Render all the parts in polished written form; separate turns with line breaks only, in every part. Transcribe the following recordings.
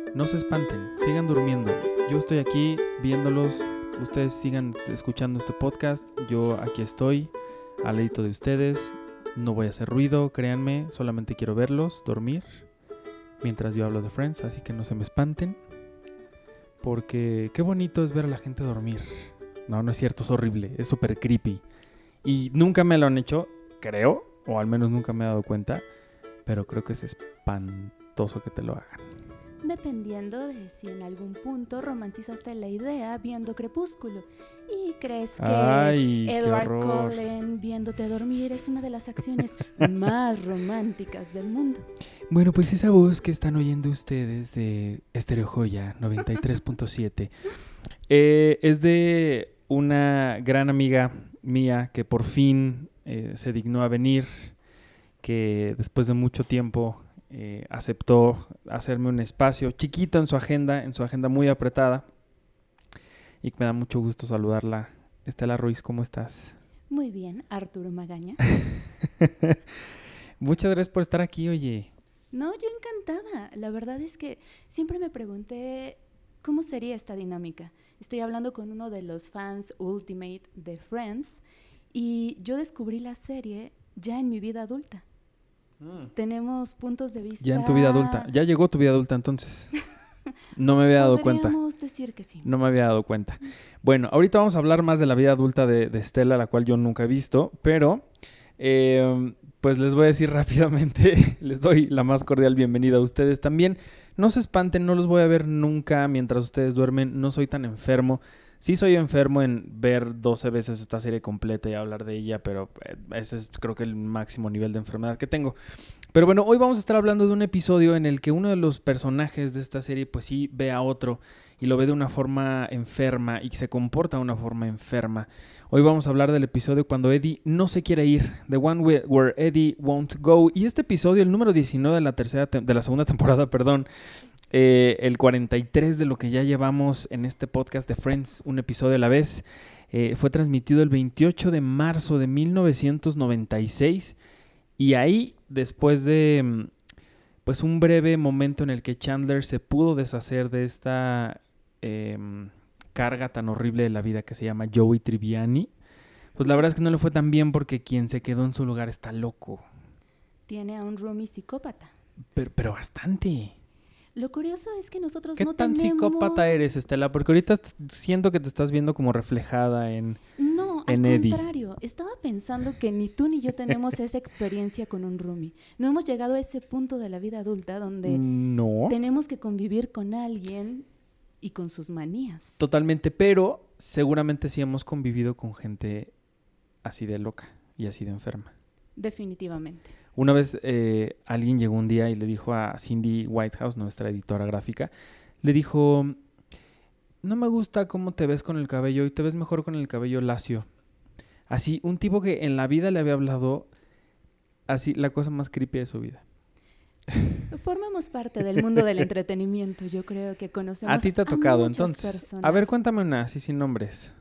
No se espanten, sigan durmiendo. Yo estoy aquí viéndolos, ustedes sigan escuchando este podcast. Yo aquí estoy, al ladito de ustedes. No voy a hacer ruido, créanme, solamente quiero verlos, dormir, mientras yo hablo de Friends, así que no se me espanten. Porque qué bonito es ver a la gente dormir. No, no es cierto, es horrible, es súper creepy. Y nunca me lo han hecho, creo, o al menos nunca me he dado cuenta, pero creo que es espantoso que te lo hagan.
Dependiendo de si en algún punto romantizaste la idea viendo Crepúsculo y crees que
Ay,
Edward
qué horror.
Cullen viéndote dormir es una de las acciones más románticas del mundo.
Bueno, pues esa voz que están oyendo ustedes de Estéreo Joya 93.7 es de una gran amiga mía que por fin se dignó a venir, que después de mucho tiempo aceptó hacerme un espacio chiquito en su agenda muy apretada, y me da mucho gusto saludarla. Estela Ruiz, ¿cómo estás?
Muy bien, Arturo Magaña.
Muchas gracias por estar aquí, oye.
No, yo encantada. La verdad es que siempre me pregunté cómo sería esta dinámica. Estoy hablando con uno de los fans Ultimate de Friends y yo descubrí la serie ya en mi vida adulta. Tenemos puntos de vista...
Ya en tu vida adulta. Ya llegó tu vida adulta entonces. No me había dado cuenta.
Podríamos decir que sí.
No me había dado cuenta. Bueno, ahorita vamos a hablar más de la vida adulta de Estela, la cual yo nunca he visto, pero pues les voy a decir rápidamente, les doy la más cordial bienvenida a ustedes también. No se espanten, no los voy a ver nunca mientras ustedes duermen, no soy tan enfermo. Sí soy enfermo en ver 12 veces esta serie completa y hablar de ella, pero ese es creo que el máximo nivel de enfermedad que tengo. Pero bueno, hoy vamos a estar hablando de un episodio en el que uno de los personajes de esta serie pues sí ve a otro y lo ve de una forma enferma y se comporta de una forma enferma. Hoy vamos a hablar del episodio cuando Eddie no se quiere ir, The One Where Eddie Won't Go. Y este episodio, el número 19 de la segunda temporada, el 43 de lo que ya llevamos en este podcast de Friends, un episodio a la vez, fue transmitido el 28 de marzo de 1996. Y ahí, después de pues un breve momento en el que Chandler se pudo deshacer de esta carga tan horrible de la vida que se llama Joey Tribbiani, pues la verdad es que no le fue tan bien porque quien se quedó en su lugar está loco.
Tiene a un roomie psicópata.
Pero bastante.
Lo curioso es que nosotros
¿Qué
no
tan
tenemos...
psicópata eres, Estela? Porque ahorita siento que te estás viendo como reflejada en Eddie.
Contrario, estaba pensando que ni tú ni yo tenemos esa experiencia con un roomie. No hemos llegado a ese punto de la vida adulta donde tenemos que convivir con alguien y con sus manías.
Totalmente, pero seguramente sí hemos convivido con gente así de loca y así de enferma.
Definitivamente.
Una vez alguien llegó un día y le dijo a Cindy Whitehouse, nuestra editora gráfica, le dijo: no me gusta cómo te ves con el cabello y te ves mejor con el cabello lacio. Así, un tipo que en la vida le había hablado así, la cosa más creepy de su vida.
Formamos parte del mundo del entretenimiento, yo creo que conocemos
a ti te ha tocado,
muchas
entonces.
personas.
A ver, cuéntame una, así sin nombres.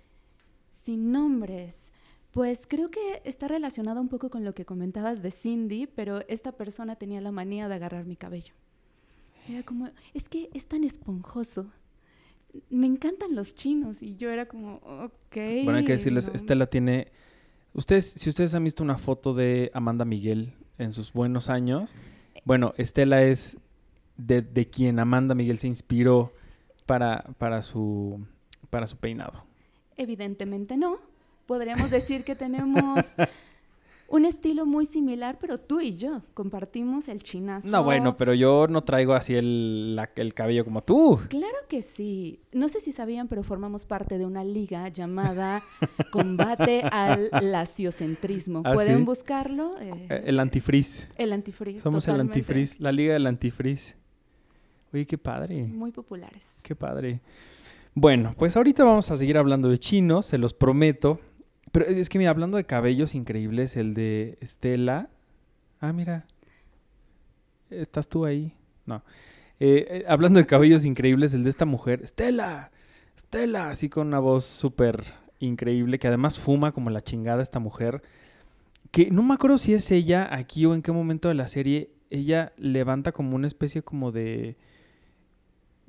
Sin nombres. Pues creo que está relacionado un poco con lo que comentabas de Cindy, pero esta persona tenía la manía de agarrar mi cabello. Era como, es que es tan esponjoso. Me encantan los chinos. Y yo era como, ok.
Bueno, hay que decirles,
no.
Estela tiene... Si ustedes han visto una foto de Amanda Miguel en sus buenos años, bueno, Estela es de quien Amanda Miguel se inspiró para su peinado.
Evidentemente no. Podríamos decir que tenemos un estilo muy similar, pero tú y yo compartimos el chinazo.
No, bueno, pero yo no traigo así el cabello como tú.
Claro que sí. No sé si sabían, pero formamos parte de una liga llamada Combate al Laciocentrismo.
¿Ah,
¿Pueden
sí?
buscarlo?
El antifrizz.
El antifrizz.
Somos
totalmente.
el antifrizz, la liga del antifrizz. Oye, qué padre.
Muy populares.
Qué padre. Bueno, pues ahorita vamos a seguir hablando de chinos, se los prometo. Pero es que mira, hablando de cabellos increíbles, el de Estela... Ah, mira. ¿Estás tú ahí? No. Hablando de cabellos increíbles, el de esta mujer, Estela, así con una voz súper increíble, que además fuma como la chingada esta mujer, que no me acuerdo si es ella aquí o en qué momento de la serie, ella levanta como una especie como de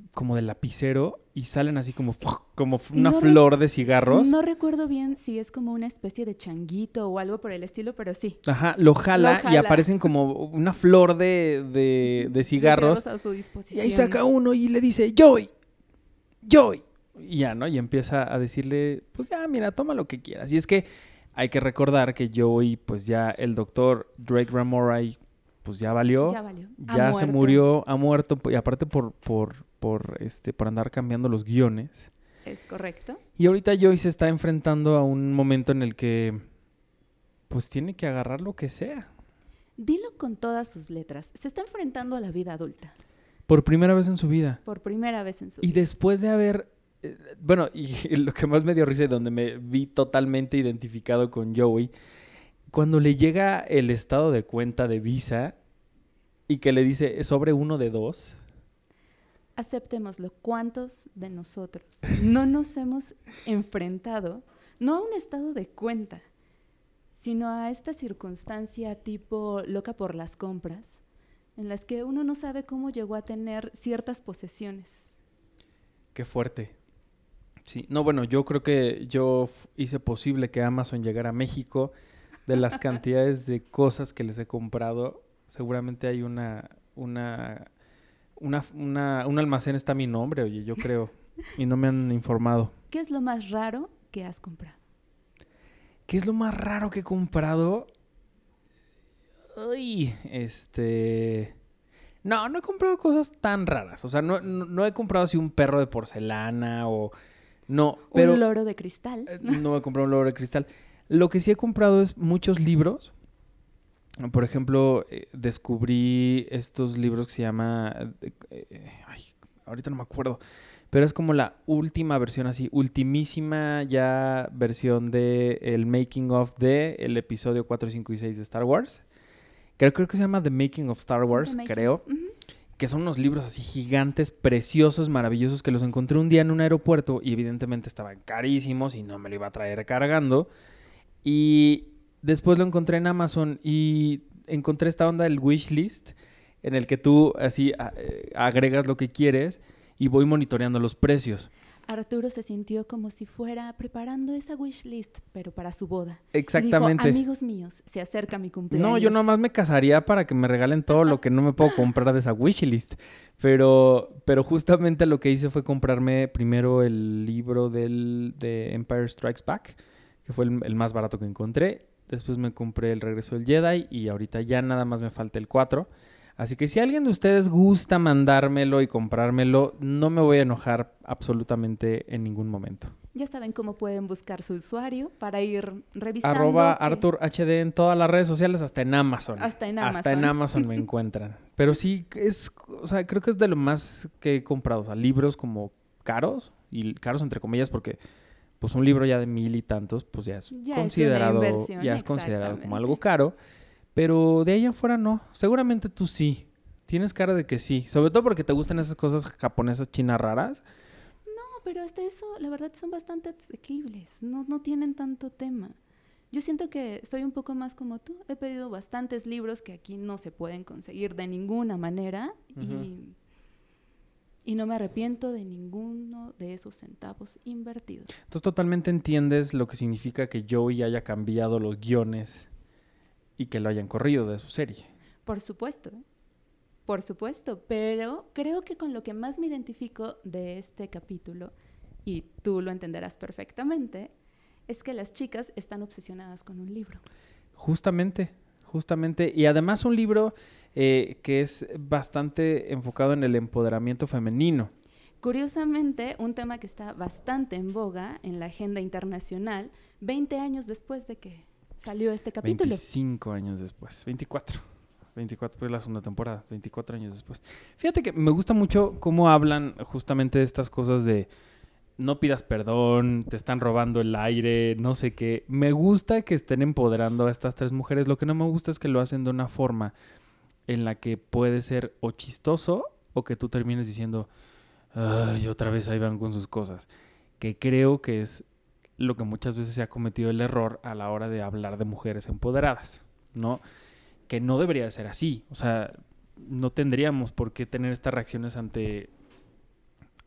como de lapicero y salen así como una
No
flor de cigarros.
No recuerdo bien si es como una especie de changuito o algo por el estilo, pero sí.
Ajá, lo jala y aparecen como una flor de cigarros.
A su disposición.
Y ahí saca uno y le dice, Joey. Y ya, ¿no? Y empieza a decirle, pues ya, mira, toma lo que quieras. Y es que hay que recordar que Joey, pues ya el doctor Drake Ramoray, pues ya valió. Ya se murió, ha muerto. Y aparte por andar cambiando los guiones.
Es correcto.
Y ahorita Joey se está enfrentando a un momento en el que, pues tiene que agarrar lo que sea.
Dilo con todas sus letras. Se está enfrentando a la vida adulta.
Por primera vez en su vida.
Por primera vez en su
vida. Y después de haber... bueno, y lo que más me dio risa y donde me vi totalmente identificado con Joey, cuando le llega el estado de cuenta de Visa y que le dice, sobre 1 de 2.
Aceptémoslo. ¿Cuántos de nosotros no nos hemos enfrentado, no a un estado de cuenta, sino a esta circunstancia tipo loca por las compras, en las que uno no sabe cómo llegó a tener ciertas posesiones?
Qué fuerte. Sí, no, bueno, yo creo que yo hice posible que Amazon llegara a México. De las cantidades de cosas que les he comprado, seguramente hay un almacén está a mi nombre, oye, yo creo, y no me han informado.
¿Qué es lo más raro que has comprado?
¿Qué es lo más raro que he comprado? Ay, no he comprado cosas tan raras. O sea, no he comprado así un perro de porcelana o... No, pero...
¿Un loro de cristal?
No he comprado un loro de cristal. Lo que sí he comprado es muchos libros. Por ejemplo, descubrí estos libros que se llama... ahorita no me acuerdo. Pero es como la última versión así, ultimísima ya versión de el making of de el episodio 4, 5 y 6 de Star Wars. Creo que se llama The Making of Star Wars, creo. Que son unos libros así gigantes, preciosos, maravillosos, que los encontré un día en un aeropuerto y evidentemente estaban carísimos y no me lo iba a traer cargando. Y después lo encontré en Amazon y encontré esta onda del wishlist en el que tú así agregas lo que quieres y voy monitoreando los precios.
Arturo se sintió como si fuera preparando esa wishlist, pero para su boda.
Exactamente.
Y dijo, amigos míos, se acerca mi cumpleaños.
No, yo nomás me casaría para que me regalen todo lo que no me puedo comprar de esa wishlist. Pero justamente lo que hice fue comprarme primero el libro de Empire Strikes Back, que fue el más barato que encontré. Después me compré El Regreso del Jedi y ahorita ya nada más me falta el 4. Así que si alguien de ustedes gusta mandármelo y comprármelo, no me voy a enojar absolutamente en ningún momento.
Ya saben cómo pueden buscar su usuario para ir revisando.
@ArturHD en todas las redes sociales, hasta en Amazon.
Hasta en
Amazon me encuentran. Pero sí, creo que es de lo más que he comprado. O sea, libros como caros, y caros entre comillas porque pues un libro ya de 1,000 y tantos, pues ya es considerado como algo caro. Pero de ahí afuera no. Seguramente tú sí. Tienes cara de que sí. Sobre todo porque te gustan esas cosas japonesas chinas raras.
No, pero hasta eso, la verdad, son bastante asequibles. No tienen tanto tema. Yo siento que soy un poco más como tú. He pedido bastantes libros que aquí no se pueden conseguir de ninguna manera. Uh-huh. Y no me arrepiento de ninguno de esos centavos invertidos.
Entonces totalmente entiendes lo que significa que Joey haya cambiado los guiones y que lo hayan corrido de su serie.
Por supuesto, pero creo que con lo que más me identifico de este capítulo, y tú lo entenderás perfectamente, es que las chicas están obsesionadas con un libro.
Justamente, y además un libro que es bastante enfocado en el empoderamiento femenino.
Curiosamente, un tema que está bastante en boga en la agenda internacional, 20 años después de que salió este capítulo.
25 años después, 24 pues la segunda temporada, 24 años después. Fíjate que me gusta mucho cómo hablan justamente de estas cosas de no pidas perdón, te están robando el aire, no sé qué. Me gusta que estén empoderando a estas 3 mujeres. Lo que no me gusta es que lo hacen de una forma en la que puede ser o chistoso o que tú termines diciendo, ay, otra vez ahí van con sus cosas. Que creo que es lo que muchas veces se ha cometido el error a la hora de hablar de mujeres empoderadas, ¿no? Que no debería de ser así. O sea, no tendríamos por qué tener estas reacciones ante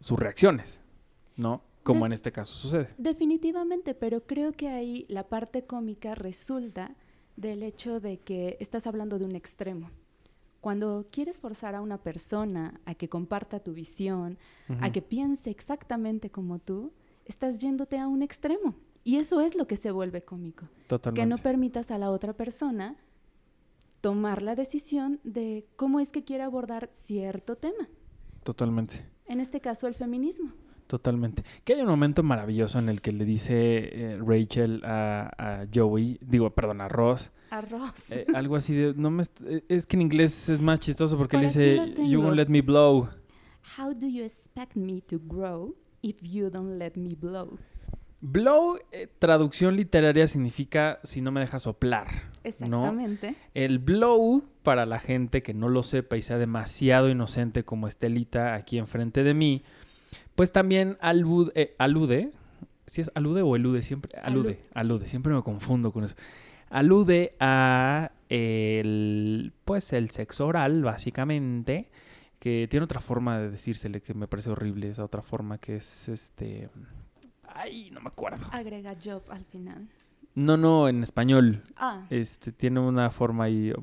sus reacciones, ¿no? Como
De-
en este caso sucede.
Definitivamente, pero creo que ahí la parte cómica resulta del hecho de que estás hablando de un extremo. Cuando quieres forzar a una persona a que comparta tu visión, a
Ujú.
que piense exactamente como tú, estás yéndote a un extremo. Y eso es lo que se vuelve cómico. Que no
Totalmente,
permitas a la otra persona tomar la decisión de cómo es que quiere abordar cierto tema.
totalmente.
En este caso, el feminismo.
Totalmente. Que hay un momento maravilloso en el que le dice Rachel a Joey, digo, perdón, a Ross,
Arroz.
algo así de, no me, es que en inglés es más chistoso porque él
Por aquí lo
dice, you won't
tengo.
let me blow.
How do you expect me to grow if you don't let me blow?
Blow, traducción literaria significa si no me deja soplar, ¿no?
Exactamente.
El blow, para la gente que no lo sepa y sea demasiado inocente como Estelita aquí enfrente de mí, pues también alude, si es alude o elude, siempre alude, siempre me confundo con eso. Alude a pues el sexo oral, básicamente, que tiene otra forma de decírsele que me parece horrible, esa otra forma que es ay, no me acuerdo.
Agrega job al final.
No, en español.
Ah,
Tiene una forma ahí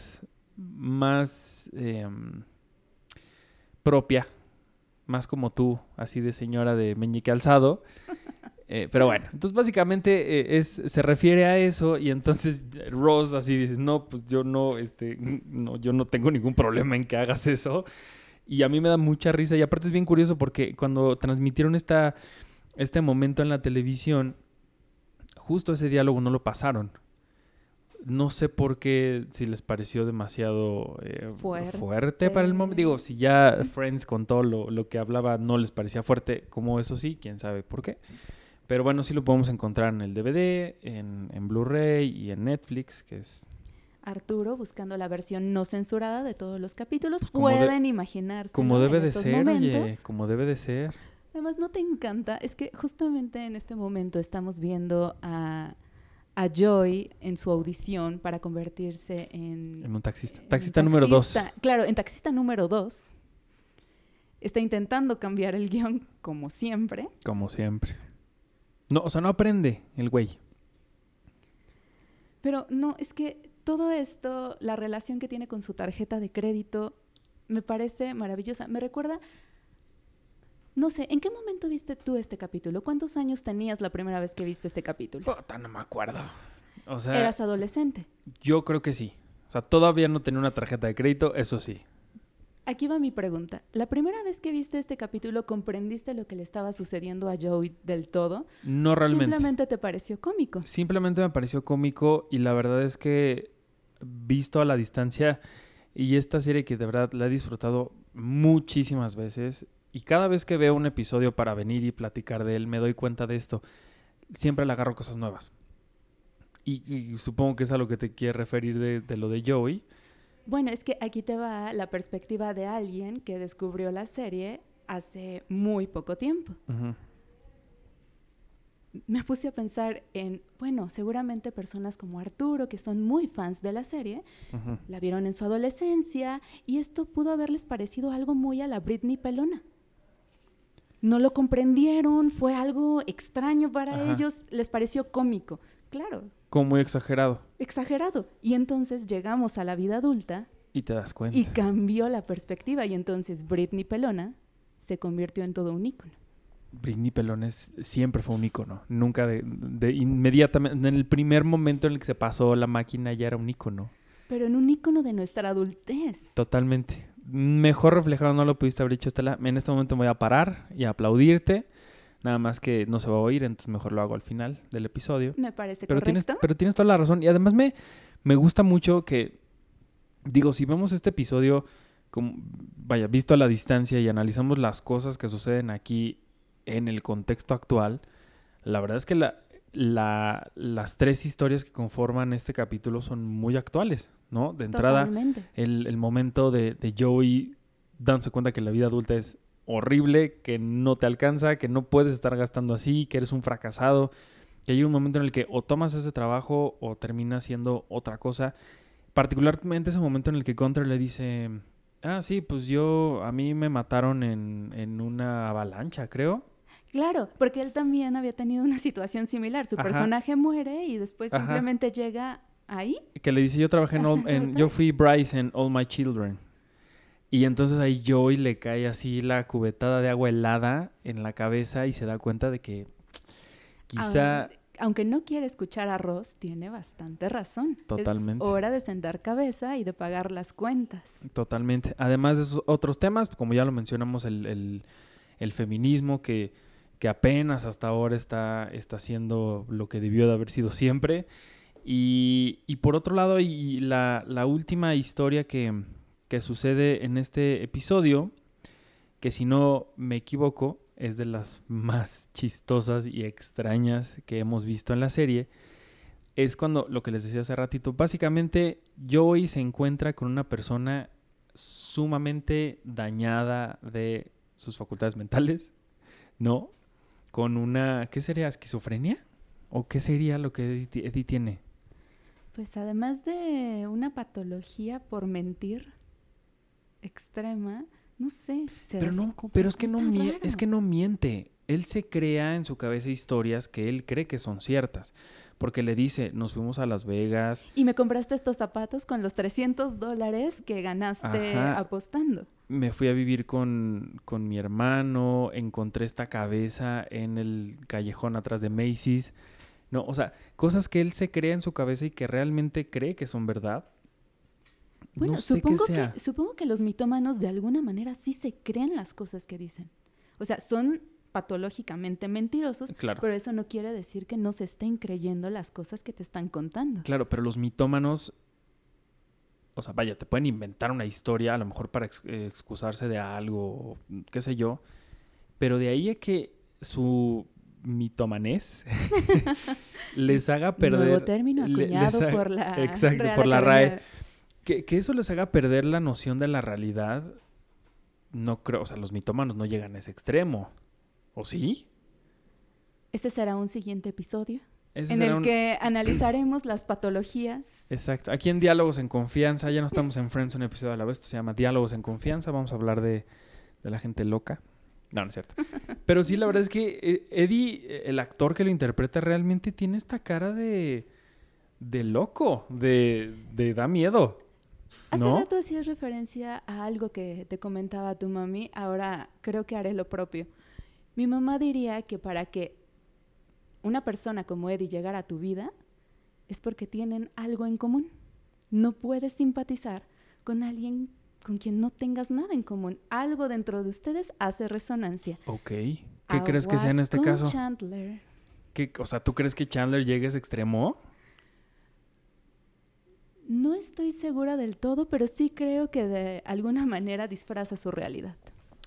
más propia, más como tú, así de señora de meñique alzado. Pero bueno, entonces básicamente se refiere a eso y entonces Ross así dice, no, pues yo no, no, yo no tengo ningún problema en que hagas eso. Y a mí me da mucha risa y aparte es bien curioso porque cuando transmitieron este momento en la televisión, justo ese diálogo no lo pasaron. No sé por qué, si les pareció demasiado fuerte para el momento. Digo, si ya Friends con todo lo que hablaba no les parecía fuerte, como eso sí, quién sabe por qué. Pero bueno, sí lo podemos encontrar en el DVD, en Blu-ray y en Netflix, que es...
Arturo buscando la versión no censurada de todos los capítulos.
Pues
Pueden imaginárselo
como debe
en
de
estos
ser,
momentos.
oye, como debe de ser.
Además, ¿no te encanta? Es que justamente en este momento estamos viendo a Joy en su audición para convertirse
En un taxista.
en
Taxista número 2.
Claro, en taxista número 2. Está intentando cambiar el guión como siempre.
Como siempre. No, o sea, no aprende el güey.
Pero no, es que todo esto, la relación que tiene con su tarjeta de crédito, me parece maravillosa. Me recuerda, no sé, ¿en qué momento viste tú este capítulo? ¿Cuántos años tenías la primera vez que viste este capítulo?
Puta, no me acuerdo. O sea,
¿Eras adolescente?
yo creo que sí. O sea, todavía no tenía una tarjeta de crédito, eso sí.
Aquí va mi pregunta. ¿La primera vez que viste este capítulo comprendiste lo que le estaba sucediendo a Joey del todo?
No realmente.
¿Simplemente te pareció cómico?
Simplemente me pareció cómico y la verdad es que visto a la distancia y esta serie que de verdad la he disfrutado muchísimas veces y cada vez que veo un episodio para venir y platicar de él me doy cuenta de esto. Siempre le agarro cosas nuevas. Y supongo que es a lo que te quieres referir de lo de Joey.
Bueno, es que aquí te va la perspectiva de alguien que descubrió la serie hace muy poco tiempo.
Uh-huh.
Me puse a pensar en, bueno, seguramente personas como Arturo, que son muy fans de la serie,
Uh-huh.
la vieron en su adolescencia y esto pudo haberles parecido algo muy a la Britney pelona. No lo comprendieron, fue algo extraño para
Ajá.
ellos, les pareció cómico. Claro,
Como muy exagerado.
exagerado. Y entonces llegamos a la vida adulta
Y te das cuenta.
y cambió la perspectiva y entonces Britney pelona se convirtió en todo un ícono.
Britney Pelones siempre fue un ícono. Nunca de inmediatamente, en el primer momento en el que se pasó la máquina ya era un ícono.
Pero en un ícono de nuestra adultez.
Totalmente. Mejor reflejado no lo pudiste haber dicho, Estela. En este momento me voy a parar y a aplaudirte. Nada más que no se va a oír, entonces mejor lo hago al final del episodio.
Me parece
Pero
correcto.
tienes toda la razón. Y además me gusta mucho que, digo, si vemos este episodio, vaya, visto a la distancia y analizamos las cosas que suceden aquí en el contexto actual, la verdad es que las tres historias que conforman este capítulo son muy actuales, ¿no? De entrada,
Totalmente.
el momento de Joey dándose cuenta que la vida adulta es horrible, que no te alcanza, que no puedes estar gastando así, que eres un fracasado, que hay un momento en el que o tomas ese trabajo o terminas siendo otra cosa. Particularmente ese momento en el que Gunter le dice, Ah, sí, pues a mí me mataron en una avalancha, creo.
Claro, porque él también había tenido una situación similar. Su
Ajá,
personaje muere y después
ajá.
simplemente llega ahí
Que le dice, yo trabajé
a
yo
salvar.
fui Bryce en All My Children. Y entonces ahí Joey le cae así la cubetada de agua helada en la cabeza y se da cuenta de que
Ah,
quizá
aunque no quiere escuchar a Ross, tiene bastante razón. Es
totalmente,
hora de sentar cabeza y de pagar las cuentas.
totalmente. Además de esos otros temas, como ya lo mencionamos, el feminismo que apenas hasta ahora está haciendo lo que debió de haber sido siempre. Y por otro lado, y la última historia que sucede en este episodio, que si no me equivoco, es de las más chistosas y extrañas que hemos visto en la serie, es cuando, lo que les decía hace ratito, básicamente Joey se encuentra con una persona sumamente dañada de sus facultades mentales, ¿no? Con una, ¿qué sería? ¿Esquizofrenia? ¿O qué sería lo que Eddie tiene?
Pues además de una patología por mentir extrema, no sé,
Pero
será
no, pero es
psicópata.
que
Está
es que
raro.
no miente. Él se crea en su cabeza historias que él cree que son ciertas. Porque le dice, nos fuimos a Las Vegas.
Y me compraste estos zapatos con los $300 que ganaste
Ajá,
apostando.
me fui a vivir con mi hermano, encontré esta cabeza en el callejón atrás de Macy's. No, o sea, cosas que él se crea en su cabeza y que realmente cree que son verdad. No
Bueno,
sé qué sea.
supongo que los mitómanos de alguna manera sí se creen las cosas que dicen. O sea, son patológicamente mentirosos,
Claro,
pero eso no quiere decir que no se estén creyendo las cosas que te están contando.
claro, pero los mitómanos, o sea, vaya, te pueden inventar una historia, a lo mejor para excusarse de algo, qué sé yo, pero de ahí a que su mitomanés les haga
Nuevo
perder,
término acuñado por la
exacto,
Real
por la RAE,
Academia.
que eso les haga perder la noción de la realidad, no creo, o sea, los mitómanos no llegan a ese extremo, ¿o sí?
Este será un siguiente episodio
Ese
en
será
el
un...
que analizaremos las patologías.
Exacto. Aquí en Diálogos en Confianza, ya no estamos en Friends un episodio a la vez, esto se llama Diálogos en Confianza, vamos a hablar de la gente loca. No, no es cierto. Pero sí, la verdad es que Eddie, el actor que lo interpreta, realmente tiene esta cara de loco, de da miedo,
Hace
¿no?
rato hacías referencia a algo que te comentaba tu mami, ahora creo que haré lo propio. Mi mamá diría que para que una persona como Eddie llegara a tu vida es porque tienen algo en común. No puedes simpatizar con alguien con quien no tengas nada en común. Algo dentro de ustedes hace resonancia.
Ok. ¿Qué crees que sea en
Aguas
este
con
caso?
Chandler.
O sea, ¿tú crees que Chandler llegue a ese extremo?
No estoy segura del todo, pero sí creo que de alguna manera disfraza su realidad.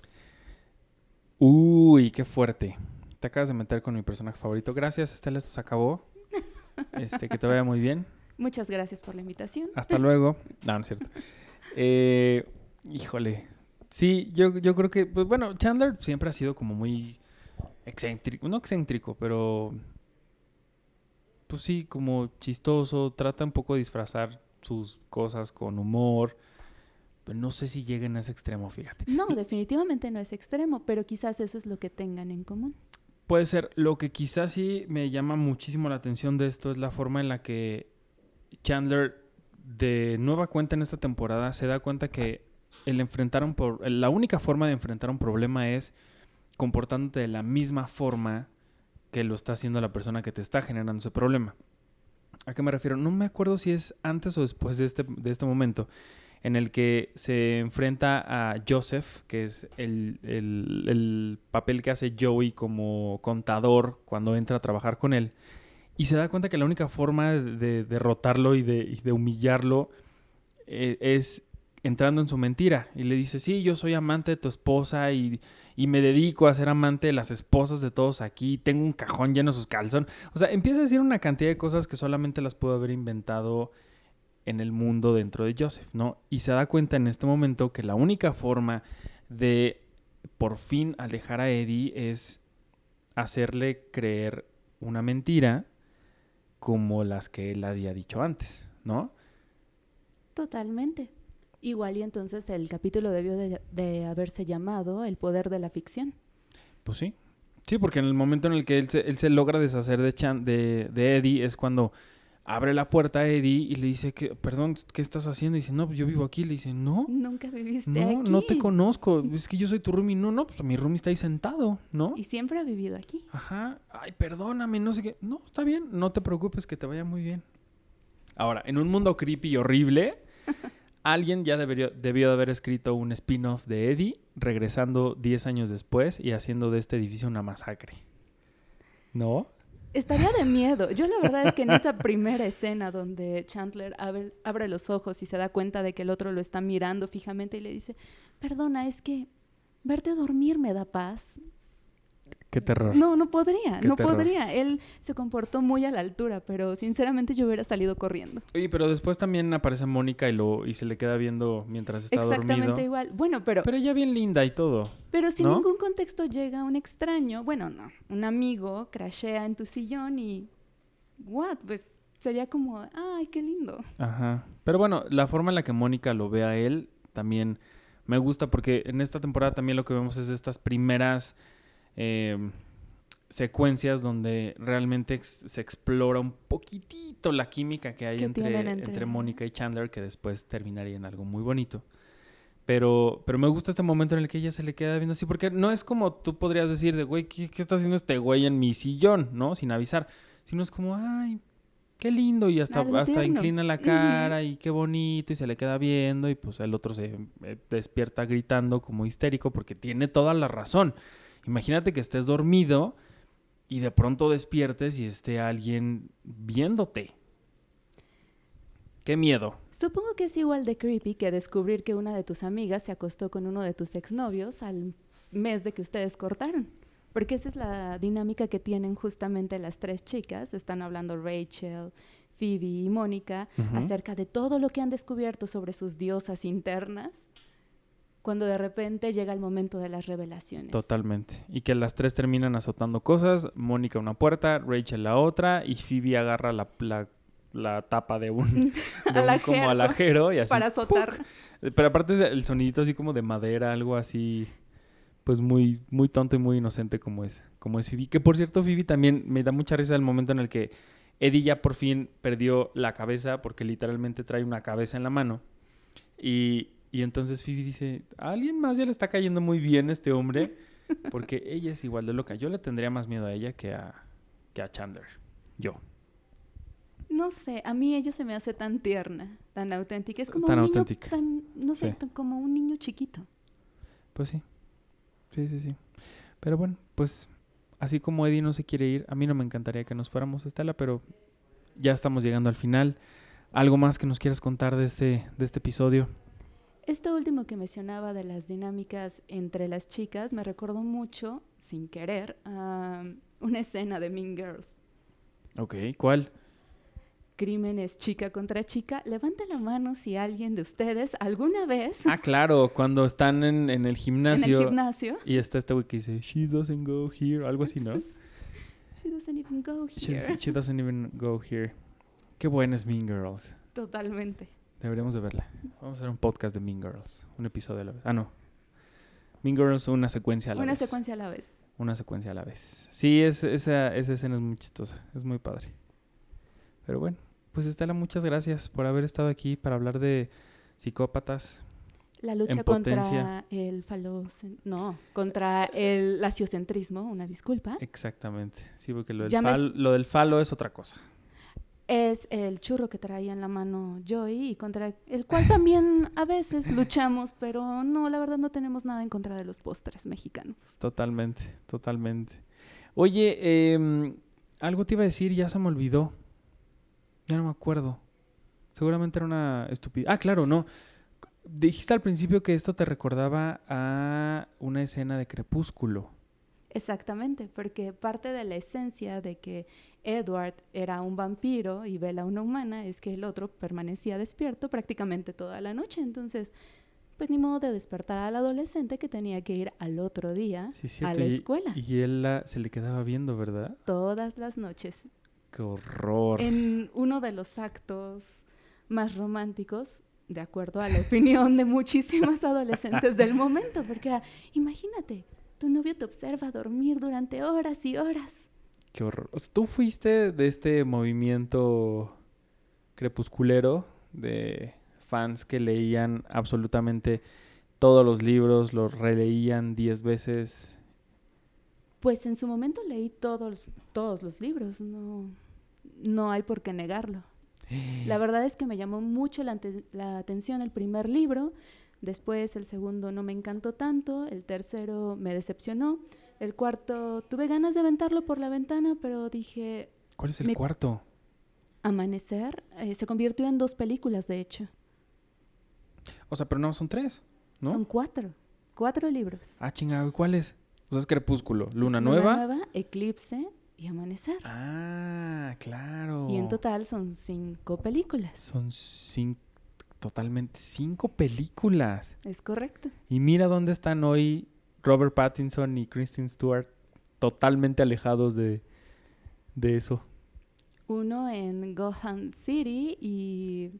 Uy, qué fuerte. Te acabas de meter con mi personaje favorito. Gracias, Estela, esto se acabó. Que te vaya muy bien.
Muchas gracias por la invitación.
Hasta luego. No, no es cierto. Eh, híjole. Sí, yo creo que, pues bueno, Chandler siempre ha sido como muy excéntrico, no excéntrico, pero pues sí, como chistoso, trata un poco de disfrazar sus cosas con humor, pero no sé si lleguen a ese extremo, fíjate.
No, definitivamente no es extremo, pero quizás eso es lo que tengan en común.
Puede ser, lo que quizás sí me llama muchísimo la atención de esto es la forma en la que Chandler, de nueva cuenta en esta temporada, se da cuenta que la única forma de enfrentar un problema es comportándote de la misma forma que lo está haciendo la persona que te está generando ese problema. ¿A qué me refiero? No me acuerdo si es antes o después de este momento en el que se enfrenta a Joseph, que es el papel que hace Joey como contador cuando entra a trabajar con él, y se da cuenta que la única forma de derrotarlo y de humillarlo es entrando en su mentira. Y le dice, sí, yo soy amante de tu esposa y me dedico a ser amante de las esposas de todos aquí. Tengo un cajón lleno de sus calzones. O sea, empieza a decir una cantidad de cosas que solamente las pudo haber inventado en el mundo dentro de Joseph, ¿no? Y se da cuenta en este momento que la única forma de por fin alejar a Eddie es hacerle creer una mentira como las que él había dicho antes, ¿no?
Totalmente. Igual y entonces el capítulo debió de haberse llamado El poder de la ficción.
Pues sí. Sí, porque en el momento en el que él se logra deshacer de Eddie es cuando abre la puerta a Eddie y le dice que, perdón, ¿qué estás haciendo? Y dice, no, pues yo vivo aquí. Le dice, no,
Nunca viviste
no,
aquí.
no te conozco. Es que yo soy tu roomie. No, no, pues mi roomie está ahí sentado, ¿no?
Y siempre ha vivido aquí.
Ajá. Ay, perdóname, no sé qué. No, está bien, no te preocupes, que te vaya muy bien. Ahora, en un mundo creepy y horrible, alguien ya debió de haber escrito un spin-off de Eddie, regresando 10 años después y haciendo de este edificio una masacre. ¿No?
Estaría de miedo. Yo la verdad es que en esa primera escena donde Chandler abre los ojos y se da cuenta de que el otro lo está mirando fijamente y le dice, perdona, es que verte dormir me da paz.
Qué terror.
No podría,
Qué
no
terror.
podría. Él se comportó muy a la altura, pero sinceramente yo hubiera salido corriendo.
Oye, pero después también aparece Mónica y se le queda viendo mientras está
Exactamente
dormido.
igual. Bueno, pero
Pero ella bien linda y todo.
sin
¿no?
ningún contexto llega un extraño, bueno, no, un amigo crashea en tu sillón y what, pues sería como, ay, qué lindo.
Ajá. Pero bueno, la forma en la que Mónica lo ve a él también me gusta porque en esta temporada también lo que vemos es estas primeras secuencias donde realmente se explora un poquitito la química que hay
Que tienen
entre Mónica y Chandler, que después terminaría en algo muy bonito. Pero me gusta este momento en el que ella se le queda viendo así, porque no es como tú podrías decir de, güey, ¿qué está haciendo este güey en mi sillón? ¿No? Sin avisar. Sino es como, ay, qué lindo. Y hasta
Tierno.
inclina la cara y qué bonito. Y se le queda viendo y pues el otro se despierta gritando como histérico porque tiene toda la razón. Imagínate que estés dormido y de pronto despiertes y esté alguien viéndote. ¡Qué miedo!
Supongo que es igual de creepy que descubrir que una de tus amigas se acostó con uno de tus exnovios al mes de que ustedes cortaron. Porque esa es la dinámica que tienen justamente las tres chicas. Están hablando Rachel, Phoebe y Mónica acerca de todo lo que han descubierto sobre sus diosas internas, cuando de repente llega el momento de las revelaciones.
Totalmente. Y que las tres terminan azotando cosas. Mónica una puerta, Rachel la otra y Phoebe agarra la tapa de un como alajero y así.
Para azotar.
¡puc! Pero aparte es el sonidito así como de madera, algo así, pues muy, muy tonto y muy inocente como es Phoebe. Que por cierto, Phoebe también me da mucha risa el momento en el que Eddie ya por fin perdió la cabeza porque literalmente trae una cabeza en la mano. Y entonces Phoebe dice, a alguien más ya le está cayendo muy bien este hombre porque ella es igual de loca. Yo le tendría más miedo a ella que a Chandler. Yo.
No sé, a mí ella se me hace tan tierna, tan auténtica. Es como
Tan
un niño,
auténtica.
no sé,
Sí.
como un niño chiquito.
Pues sí. Sí. Pero bueno, pues así como Eddie no se quiere ir, a mí no me encantaría que nos fuéramos, Estela, pero ya estamos llegando al final. ¿Algo más que nos quieras contar de este episodio?
Esto último que mencionaba de las dinámicas entre las chicas me recordó mucho, sin querer, a una escena de Mean Girls.
Ok, ¿cuál?
Crímenes chica contra chica. Levante la mano si alguien de ustedes alguna vez
Ah, claro, cuando están en el gimnasio.
en el gimnasio.
Y está este güey que dice, she doesn't go here, algo así, ¿no?
She doesn't even go here.
She doesn't even go here. Qué buena es Mean Girls.
Totalmente.
Deberíamos de verla. Vamos a hacer un podcast de Mean Girls. Un episodio a la vez. Ah, no. Mean Girls, una secuencia a la vez.
Una secuencia a la vez.
Una secuencia a la vez. Sí, esa escena es muy chistosa. Es muy padre. Pero bueno, pues Estela, muchas gracias por haber estado aquí para hablar de psicópatas.
La lucha
En potencia.
contra el contra el laciocentrismo, una disculpa.
Exactamente. Sí, porque lo
Ya
lo del falo es otra cosa.
Es el churro que traía en la mano Joey y contra el cual también a veces luchamos, pero no, la verdad no tenemos nada en contra de los postres mexicanos.
Totalmente. Oye, algo te iba a decir, ya se me olvidó. Ya no me acuerdo. Seguramente era una estupidez. Ah, claro, no. Dijiste al principio que esto te recordaba a una escena de Crepúsculo.
Exactamente, porque parte de la esencia de que Edward era un vampiro y Bella una humana es que el otro permanecía despierto prácticamente toda la noche. Entonces, pues ni modo de despertar al adolescente que tenía que ir al otro día
Sí,
a la escuela.
Y él se le quedaba viendo, ¿verdad?
Todas las noches.
¡Qué horror!
En uno de los actos más románticos, de acuerdo a la opinión de muchísimas adolescentes del momento, porque era, imagínate, tu novio te observa dormir durante horas y horas.
Qué horror. O sea, ¿tú fuiste de este movimiento crepusculero de fans que leían absolutamente todos los libros, los releían 10 veces?
Pues en su momento leí todos los libros, no hay por qué negarlo. La verdad es que me llamó mucho la atención el primer libro, después el segundo no me encantó tanto, el tercero me decepcionó, el cuarto tuve ganas de aventarlo por la ventana, pero dije...
¿Cuál es el cuarto?
Amanecer se convirtió en 2 películas, de hecho.
O sea, pero no, son 3, ¿no?
Son 4 libros.
Ah, chingado, ¿cuál es? O sea, es Crepúsculo, Luna Nueva,
Eclipse y Amanecer.
Ah, claro.
Y en total son 5 películas.
Son totalmente 5 películas.
Es correcto.
Y mira dónde están hoy Robert Pattinson y Kristen Stewart, totalmente alejados de eso.
Uno en Gotham City y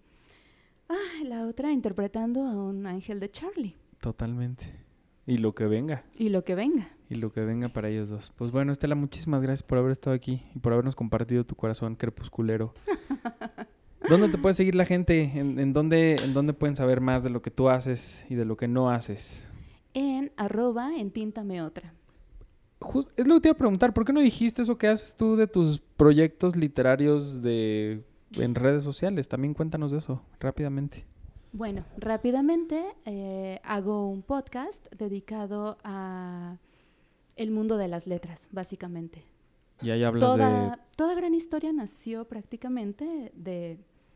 la otra interpretando a un ángel de Charlie.
Totalmente. Y lo que venga.
Y lo que venga.
Y lo que venga para ellos dos. Pues bueno, Estela, muchísimas gracias por haber estado aquí y por habernos compartido tu corazón crepusculero. ¿Dónde te puede seguir la gente? ¿En dónde pueden saber más de lo que tú haces y de lo que no haces?
En @entintameotra.
Es lo que te iba a preguntar. ¿Por qué no dijiste eso que haces tú de tus proyectos literarios en redes sociales? También cuéntanos de eso, rápidamente.
Bueno, rápidamente hago un podcast dedicado a el mundo de las letras, básicamente.
Y ahí hablas
Toda gran historia nació prácticamente de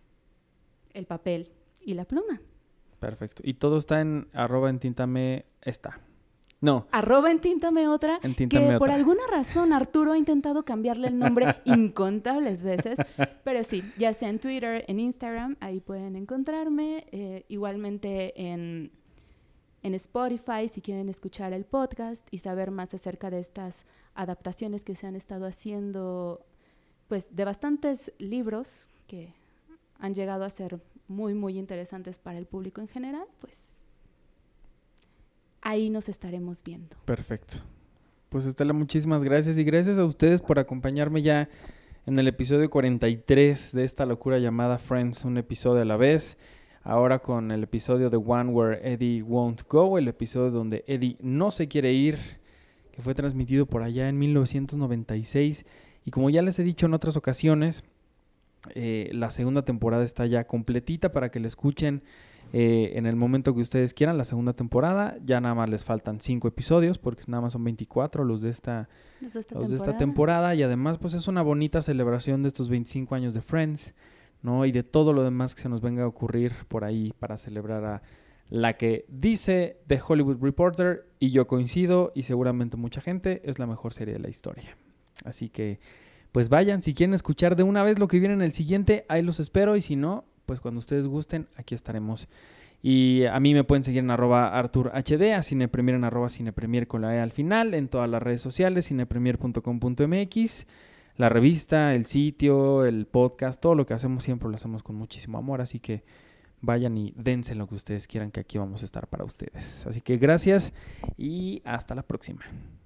el papel y la pluma.
Perfecto. Y todo está en @entintame está. No.
@entintameotra, que por alguna razón Arturo ha intentado cambiarle el nombre incontables veces, pero sí, ya sea en Twitter, en Instagram, ahí pueden encontrarme, igualmente en Spotify si quieren escuchar el podcast y saber más acerca de estas adaptaciones que se han estado haciendo, pues de bastantes libros que han llegado a ser muy, muy interesantes para el público en general, pues ahí nos estaremos viendo.
Perfecto. Pues Estela, muchísimas gracias y gracias a ustedes por acompañarme ya en el episodio 43 de esta locura llamada Friends, un episodio a la vez. Ahora con el episodio The One Where Eddie Won't Go, el episodio donde Eddie no se quiere ir, que fue transmitido por allá en 1996. Y como ya les he dicho en otras ocasiones, la segunda temporada está ya completita para que la escuchen en el momento que ustedes quieran. La segunda temporada ya nada más les faltan 5 episodios porque nada más son 24 los de esta temporada. Y además pues es una bonita celebración de estos 25 años de Friends, ¿no? Y de todo lo demás que se nos venga a ocurrir por ahí para celebrar a la que dice The Hollywood Reporter, y yo coincido, y seguramente mucha gente, es la mejor serie de la historia. Así que pues vayan, si quieren escuchar de una vez lo que viene en el siguiente, ahí los espero, y si no, pues cuando ustedes gusten, aquí estaremos. Y a mí me pueden seguir en @ArturHD, a Cinepremier en @Cinepremier con la E al final, en todas las redes sociales, cinepremier.com.mx, la revista, el sitio, el podcast, todo lo que hacemos siempre lo hacemos con muchísimo amor, así que vayan y dense lo que ustedes quieran, que aquí vamos a estar para ustedes. Así que gracias y hasta la próxima.